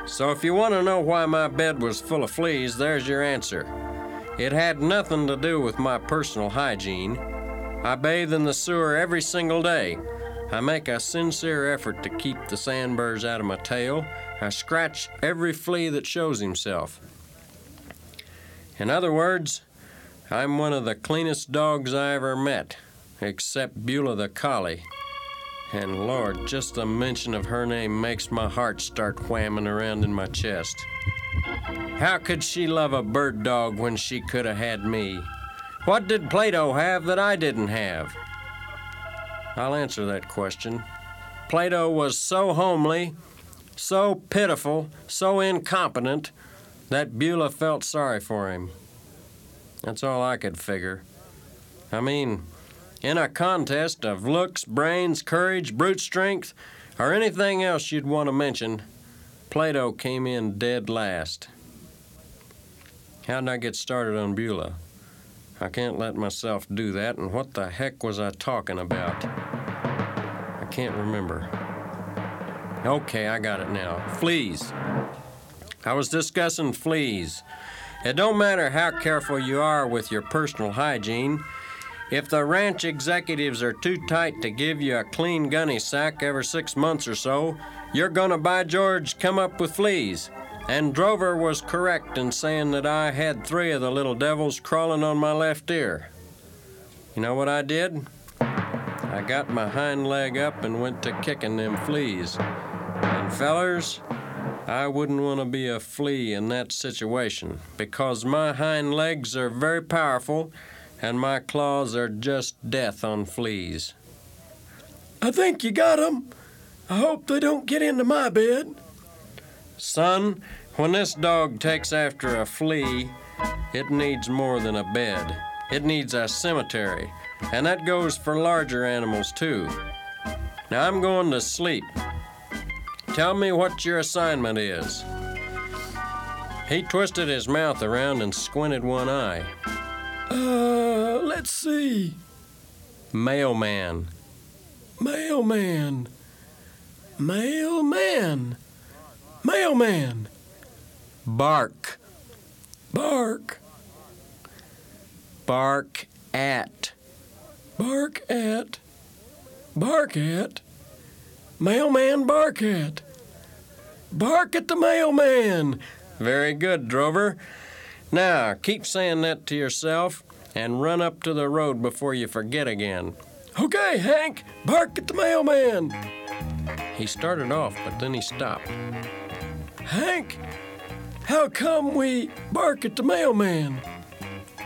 So if you want to know why my bed was full of fleas, there's your answer. It had nothing to do with my personal hygiene. I bathe in the sewer every single day. I make a sincere effort to keep the sandburrs out of my tail. I scratch every flea that shows himself. In other words, I'm one of the cleanest dogs I ever met, except Beulah the collie. And Lord, just the mention of her name makes my heart start whamming around in my chest. How could she love a bird dog when she could have had me? What did Plato have that I didn't have? I'll answer that question. Plato was so homely, so pitiful, so incompetent, that Beulah felt sorry for him. That's all I could figure. I mean, in a contest of looks, brains, courage, brute strength, or anything else you'd want to mention, Plato came in dead last. How'd I get started on Beulah? I can't let myself do that, and what the heck was I talking about? I can't remember. Okay, I got it now. Fleas. I was discussing fleas. It don't matter how careful you are with your personal hygiene. If the ranch executives are too tight to give you a clean gunny sack every 6 months or so, you're gonna, by George, come up with fleas. And Drover was correct in saying that I had 3 of the little devils crawling on my left ear. You know what I did? I got my hind leg up and went to kicking them fleas. And fellers, I wouldn't want to be a flea in that situation, because my hind legs are very powerful and my claws are just death on fleas. I think you got 'em. I hope they don't get into my bed. Son, when this dog takes after a flea, it needs more than a bed. It needs a cemetery, and that goes for larger animals too. Now I'm going to sleep. Tell me what your assignment is. He twisted his mouth around and squinted one eye. Let's see. Mailman. Mailman. Mailman. Mailman. Bark. Bark. Bark at. Bark at. Bark at. Mailman bark at. Bark at the mailman. Very good, Drover. Now, keep saying that to yourself and run up to the road before you forget again. Okay, Hank, bark at the mailman. He started off, but then he stopped. Hank, how come we bark at the mailman?